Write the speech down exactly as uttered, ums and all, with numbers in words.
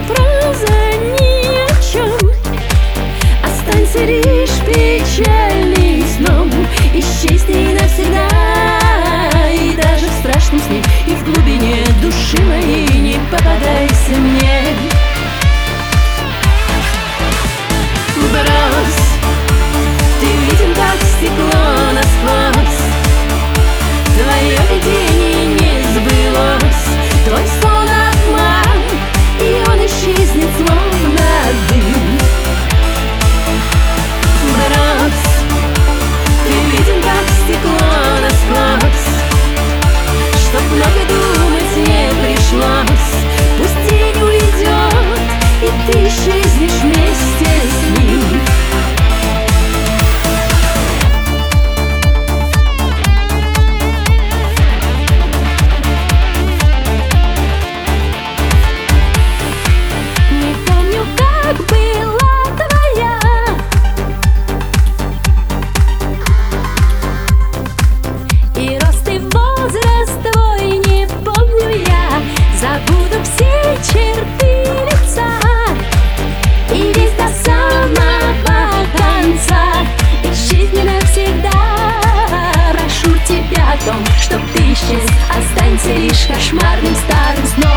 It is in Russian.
фраза ни о чем. Останься лишь печальным сном, исчезни навсегда. И даже в страшном сне, и в глубине души моей не попадайся мне. Брось, ты виден как стекло насквозь. Твое видение не сбылось, твой сон обман, и он исчезнет словно дым. Брось, ты виден как стекло насквозь. Чтоб много думать не пришлось, пусть день уйдет, и ты исчезнешь вместе с ним. Не помню, как была твоя и рост, и возраст твой не помню я. Забуду все черты лица и весь до самого конца. Исчезни навсегда, прошу тебя о том, чтоб ты исчез. Останься лишь кошмарным старым сном.